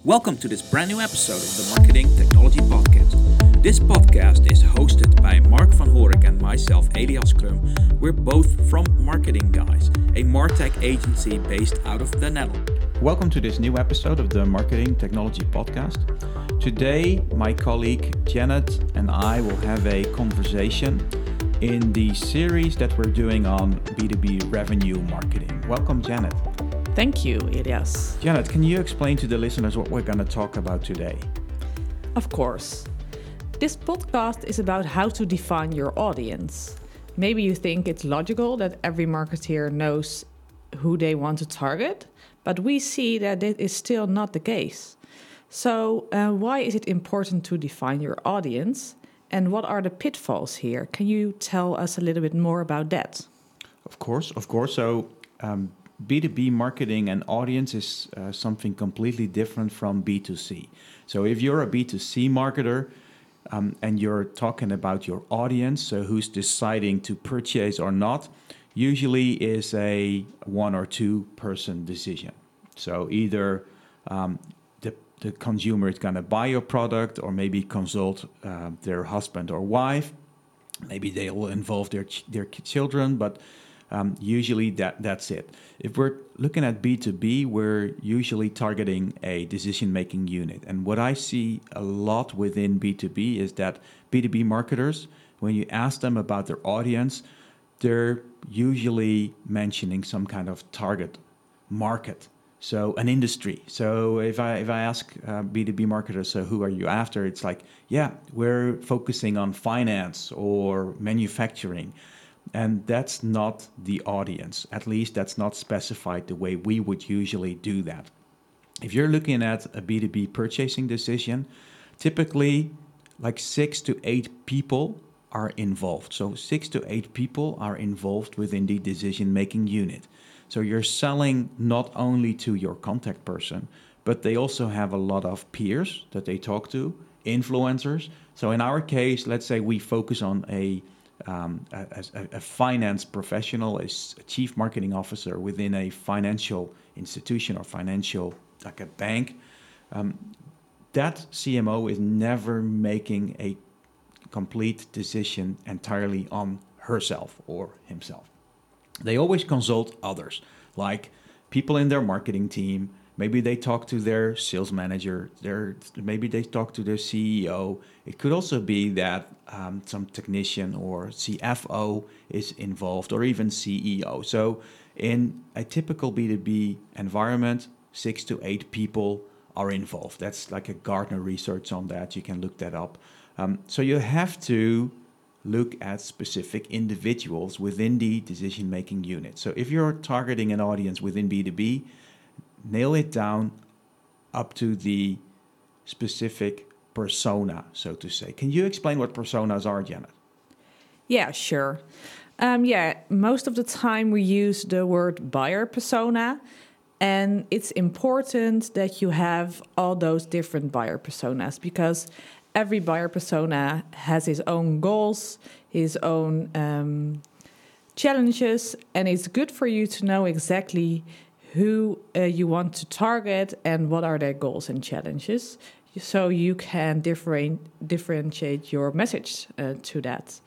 Welcome to this brand new episode of the Marketing Technology Podcast. This podcast is hosted by Mark van Horik and myself, Elias Krum. We're both from Marketing Guys, a MarTech agency based out of the Netherlands. Welcome to this new episode of the Marketing Technology Podcast. Today, my colleague Janet and I will have a conversation in the series that we're doing on B2B revenue marketing. Welcome, Janet. Thank you, Elias. Janet, can you explain to the listeners what we're going to talk about today? Of course. This podcast is about how to define your audience. Maybe you think it's logical that every marketeer knows who they want to target, but we see that it is still not the case. So why is it important to define your audience? And what are the pitfalls here? Can you tell us a little bit more about that? Of course. So B2B marketing and audience is something completely different from B2C. So if you're a B2C marketer and you're talking about your audience, so who's deciding to purchase or not, usually is a one or two person decision. So either the consumer is going to buy your product or maybe consult their husband or wife. Maybe they will involve their children, but usually that's it. If we're looking at B2B, we're usually targeting a decision-making unit. And what I see a lot within B2B is that B2B marketers, when you ask them about their audience, they're usually mentioning some kind of target market, so an industry. So if I ask B2B marketers, so who are you after? It's like, yeah, we're focusing on finance or manufacturing. And that's not the audience. At least that's not specified the way we would usually do that. If you're looking at a B2B purchasing decision, typically like 6 to 8 people are involved. So 6 to 8 people are involved within the decision-making unit. So you're selling not only to your contact person, but they also have a lot of peers that they talk to, influencers. So in our case, let's say we focus on a finance professional, a chief marketing officer within a financial institution or financial, like a bank, that CMO is never making a complete decision entirely on herself or himself. They always consult others, like people in their marketing team. Maybe they talk to their sales manager, maybe they talk to their CEO. It could also be that some technician or CFO is involved, or even CEO. So in a typical B2B environment, 6 to 8 people are involved. That's like a Gartner research on that. You can look that up. So you have to look at specific individuals within the decision-making unit. So if you're targeting an audience within B2B, nail it down up to the specific persona, so to say. Can you explain what personas are, Janet? Yeah, sure. Most of the time we use the word buyer persona, and it's important that you have all those different buyer personas because every buyer persona has his own goals, his own challenges, and it's good for you to know exactly who you want to target and what are their goals and challenges, so you can differentiate your message to that.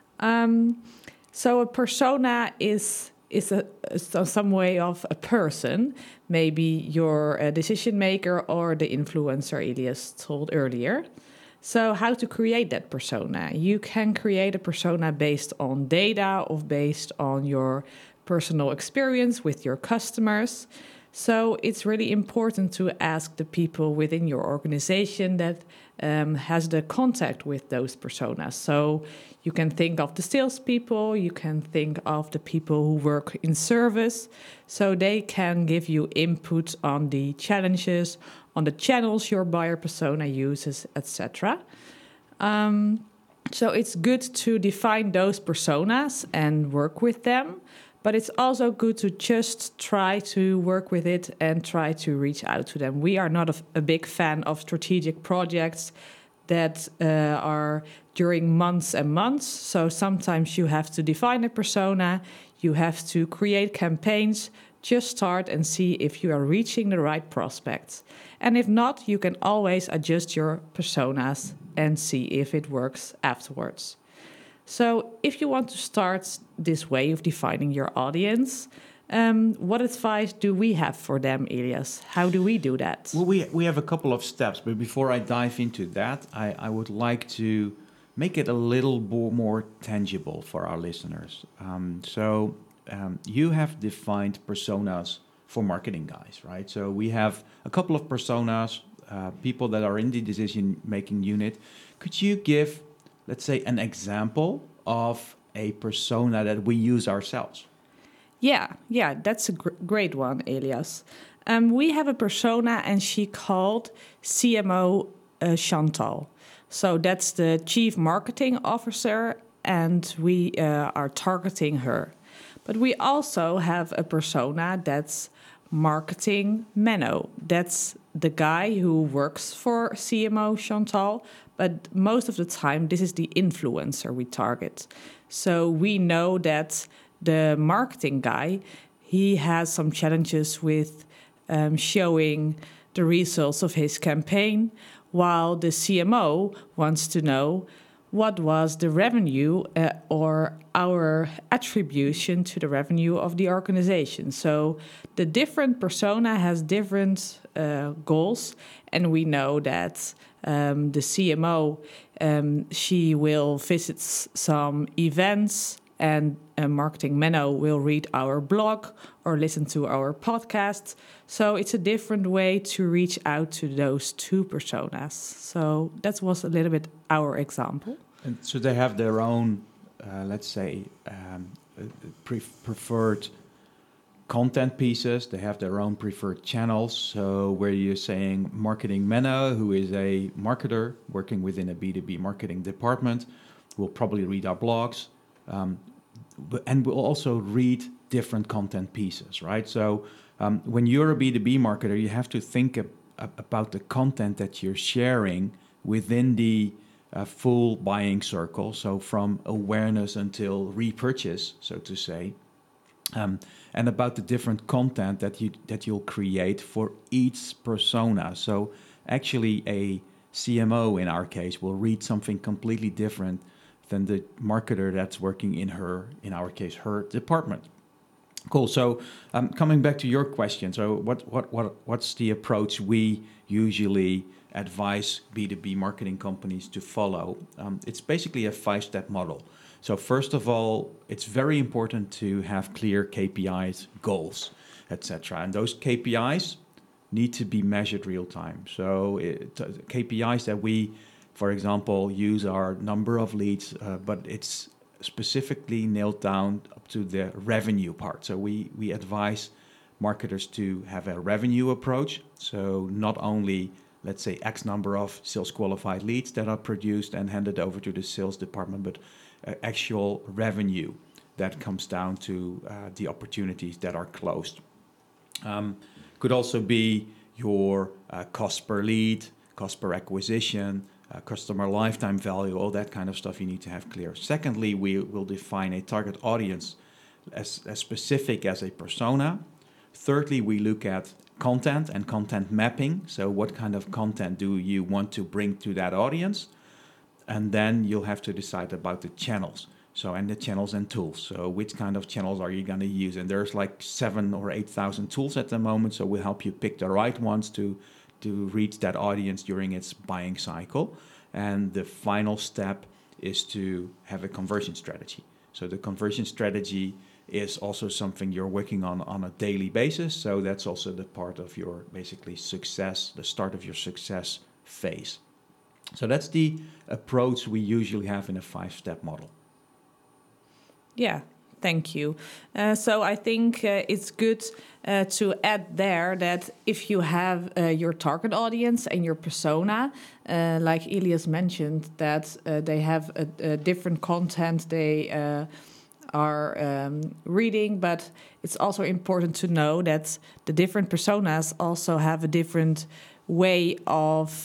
So a persona is some way of a person, maybe your decision maker or the influencer Elias told earlier. So how to create that persona? You can create a persona based on data or based on your personal experience with your customers. So it's really important to ask the people within your organization that has the contact with those personas. So you can think of the salespeople, you can think of the people who work in service, so they can give you input on the challenges, on the channels your buyer persona uses, etc. So it's good to define those personas and work with them. But it's also good to just try to work with it and try to reach out to them. We are not a big fan of strategic projects that are during months and months. So sometimes you have to define a persona, you have to create campaigns, just start and see if you are reaching the right prospects. And if not, you can always adjust your personas and see if it works afterwards. So if you want to start this way of defining your audience, what advice do we have for them, Elias? How do we do that? Well, we have a couple of steps, but before I dive into that, I would like to make it a little more tangible for our listeners. You have defined personas for marketing guys, right? So we have a couple of personas, people that are in the decision-making unit. Could you give, let's say, an example of a persona that we use ourselves? Yeah, that's a great one, Elias. We have a persona, and she called CMO Chantal. So that's the Chief Marketing Officer, and we are targeting her. But we also have a persona that's Marketing Menno. That's the guy who works for CMO Chantal, but most of the time this is the influencer we target. So we know that the marketing guy, he has some challenges with showing the results of his campaign, while the CMO wants to know what was the revenue or our attribution to the revenue of the organization. So the different persona has different goals, and we know that the CMO, she will visit some events, and Marketing Menno will read our blog or listen to our podcast. So it's a different way to reach out to those two personas. So that was a little bit our example. And so they have their own, let's say, preferred content pieces. They have their own preferred channels. So where you're saying Marketing Menno, who is a marketer working within a B2B marketing department, will probably read our blogs. And we'll also read different content pieces, right? So when you're a B2B marketer, you have to think about the content that you're sharing within the full buying circle. So from awareness until repurchase, so to say, and about the different content that you'll create for each persona. So actually a CMO in our case will read something completely different than the marketer that's working in our case, her department. Cool. So coming back to your question, so what's the approach we usually advise B2B marketing companies to follow? It's basically a 5-step model. So first of all, it's very important to have clear KPIs, goals, etc. And those KPIs need to be measured real time. So KPIs that we, for example, use our number of leads, but it's specifically nailed down up to the revenue part. So we advise marketers to have a revenue approach. So not only, let's say, X number of sales qualified leads that are produced and handed over to the sales department, but actual revenue that comes down to the opportunities that are closed. Could also be your cost per lead, cost per acquisition, customer lifetime value, all that kind of stuff you need to have clear. Secondly, we will define a target audience as specific as a persona. Thirdly, we look at content and content mapping. So what kind of content do you want to bring to that audience? And then you'll have to decide about the channels. So, and the channels and tools. So which kind of channels are you going to use? And there's like 7,000 or 8,000 tools at the moment. So we'll help you pick the right ones to reach that audience during its buying cycle. And the final step is to have a conversion strategy. So the conversion strategy is also something you're working on a daily basis. So that's also the part of your basically success, the start of your success phase. So that's the approach we usually have in a 5-step model. Yeah, thank you. So I think it's good to add there that if you have your target audience and your persona, like Elias mentioned, that they have a different content they are reading, but it's also important to know that the different personas also have a different way of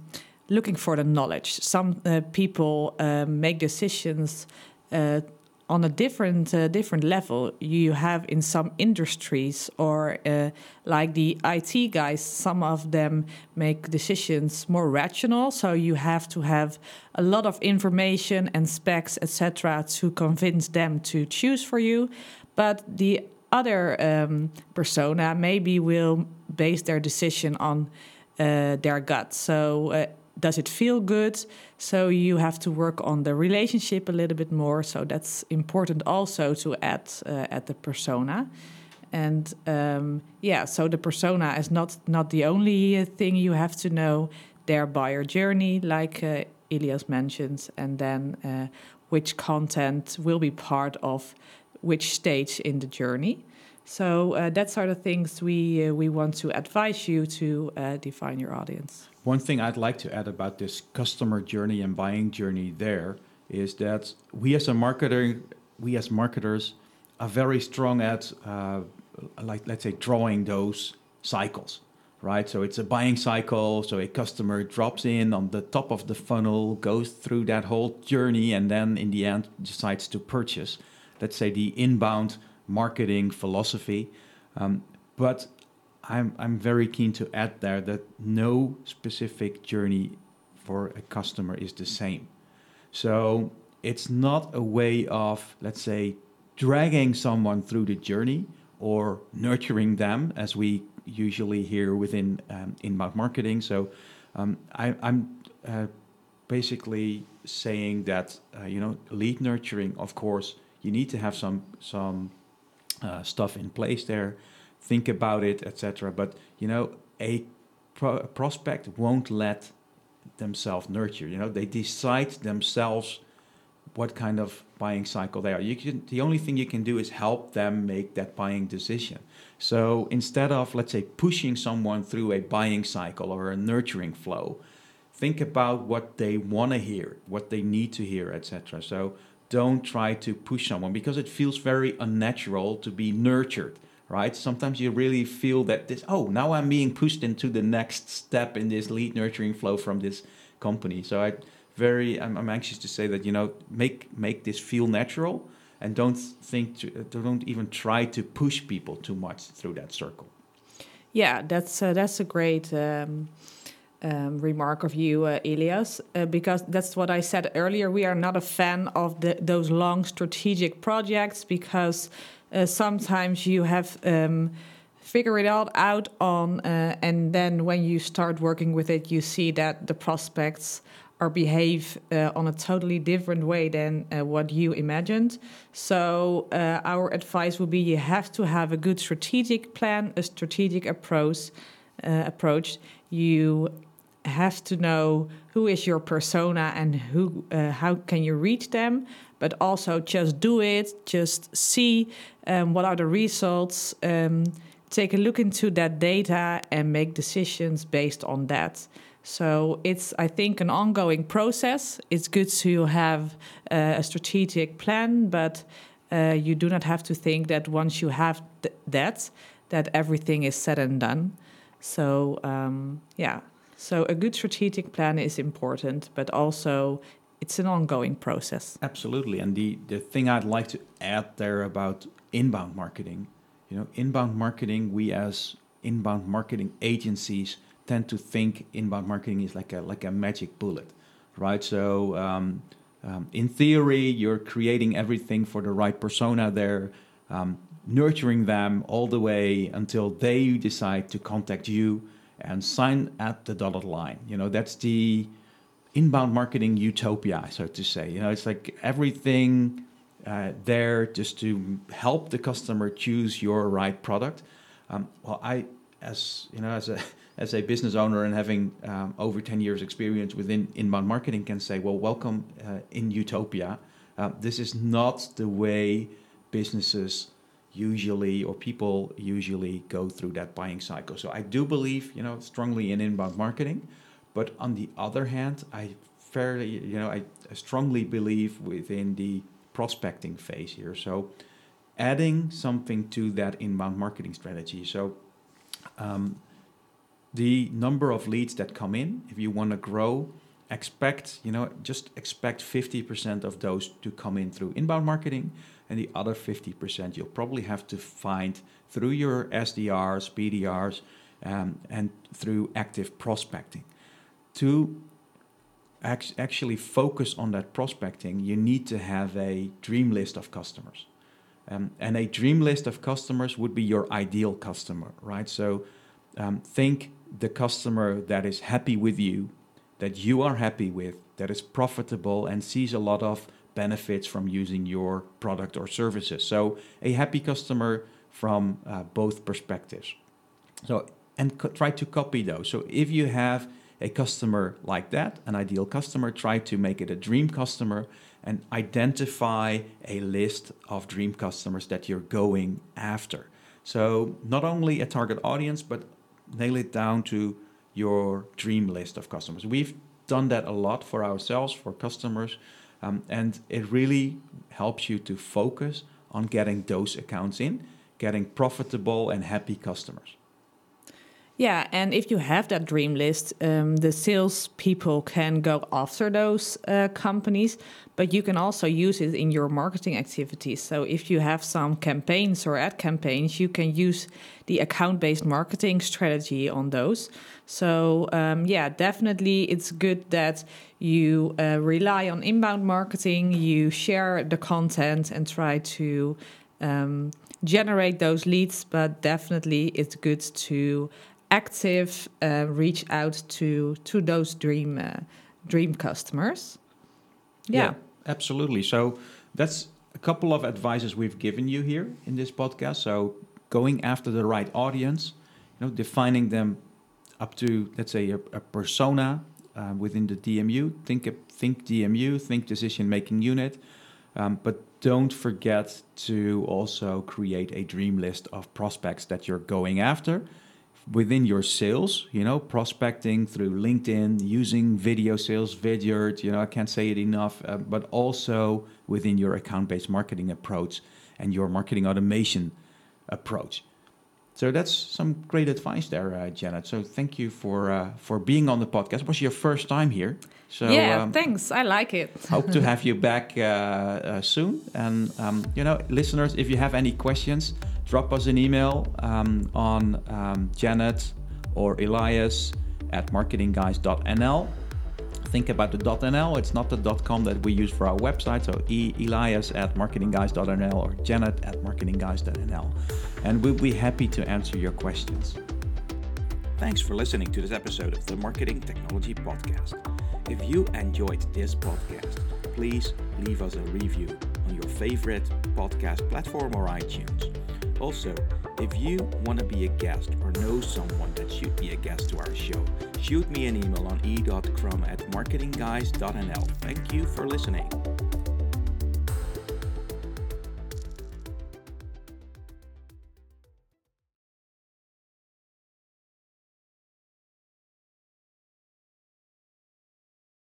looking for the knowledge. Some people make decisions on a different level. You have in some industries or like the IT guys, some of them make decisions more rational. So you have to have a lot of information and specs, etc., to convince them to choose for you. But the other persona maybe will base their decision on their gut. So does it feel good? So you have to work on the relationship a little bit more. So that's important also to add at the persona. And so the persona is not the only thing you have to know. Their buyer journey, like Elias mentions, and then which content will be part of which stage in the journey. So that's are the things we want to advise you to define your audience. One thing I'd like to add about this customer journey and buying journey there is that we as marketers are very strong at, let's say, drawing those cycles, right? So it's a buying cycle. So a customer drops in on the top of the funnel, goes through that whole journey, and then in the end decides to purchase. Let's say the inbound marketing philosophy. But I'm very keen to add there that no specific journey for a customer is the same. So it's not a way of, let's say, dragging someone through the journey or nurturing them, as we usually hear within inbound marketing. So I'm basically saying that, lead nurturing, of course, you need to have some stuff in place there. Think about it, etc. But a prospect won't let themselves nurture. They decide themselves what kind of buying cycle they are. The only thing you can do is help them make that buying decision. So instead of, let's say, pushing someone through a buying cycle or a nurturing flow, think about what they want to hear, what they need to hear, etc. So don't try to push someone, because it feels very unnatural to be nurtured. Right? Sometimes you really feel that now I'm being pushed into the next step in this lead nurturing flow from this company. So I'm anxious to say that, make this feel natural, and don't even try to push people too much through that circle. Yeah, that's a great remark of you, Elias, because that's what I said earlier. We are not a fan of those long strategic projects, because sometimes you have figure it all out on, and then when you start working with it, you see that the prospects or behave on a totally different way than what you imagined. So our advice would be you have to have a good strategic plan, a strategic approach. You have to know who is your persona and how can you reach them, but also just do it, just see what are the results, take a look into that data and make decisions based on that. So it's, I think, an ongoing process. It's good to have a strategic plan, but you do not have to think that once you have that everything is said and done. So, So a good strategic plan is important, but also it's an ongoing process. Absolutely. And the thing I'd like to add there about inbound marketing, inbound marketing, we as inbound marketing agencies tend to think inbound marketing is like a magic bullet, right? So in theory, you're creating everything for the right persona there, nurturing them all the way until they decide to contact you and sign at the dotted line. That's the inbound marketing utopia, so to say. It's like everything there just to help the customer choose your right product. I, as a business owner and having over 10 years experience within inbound marketing, can say, well, welcome in utopia. This is not the way businesses people usually go through that buying cycle. So I do believe, strongly in inbound marketing, but on the other hand, I strongly believe within the prospecting phase here. So adding something to that inbound marketing strategy. So the number of leads that come in, if you want to grow just expect 50% of those to come in through inbound marketing, and the other 50% you'll probably have to find through your SDRs, BDRs, and through active prospecting. To actually focus on that prospecting, you need to have a dream list of customers. And a dream list of customers would be your ideal customer, right? So think the customer that is happy with you, that you are happy with, that is profitable and sees a lot of benefits from using your product or services. So a happy customer from both perspectives. So try to copy those. So if you have a customer like that, an ideal customer, try to make it a dream customer and identify a list of dream customers that you're going after. So not only a target audience, but nail it down to your dream list of customers. We've done that a lot for ourselves, for customers, and it really helps you to focus on getting those accounts in, getting profitable and happy customers. Yeah, and if you have that dream list, the sales people can go after those companies, but you can also use it in your marketing activities. So if you have some campaigns or ad campaigns, you can use the account-based marketing strategy on those. So definitely it's good that you rely on inbound marketing, you share the content and try to generate those leads, but definitely it's good to active reach out to those dream customers. Yeah, absolutely. So that's a couple of advices we've given you here in this podcast. So going after the right audience, defining them up to, let's say, a persona within the DMU. Think DMU, think decision-making unit, but don't forget to also create a dream list of prospects that you're going after. Within your sales, prospecting through LinkedIn, using video sales, Vidyard, I can't say it enough, but also within your account-based marketing approach and your marketing automation approach. So that's some great advice there, Janet. So thank you for being on the podcast. It was your first time here. So thanks. I like it. Hope to have you back soon. And, listeners, if you have any questions, drop us an email on Janet or Elias at marketingguys.nl. Think about the .nl. It's not the .com that we use for our website. So Elias at marketingguys.nl or Janet at marketingguys.nl. And we'll be happy to answer your questions. Thanks for listening to this episode of the Marketing Technology Podcast. If you enjoyed this podcast, please leave us a review on your favorite podcast platform or iTunes. Also, if you want to be a guest or know someone that should be a guest to our show, shoot me an email on e.crum@marketingguys.nl. Thank you for listening.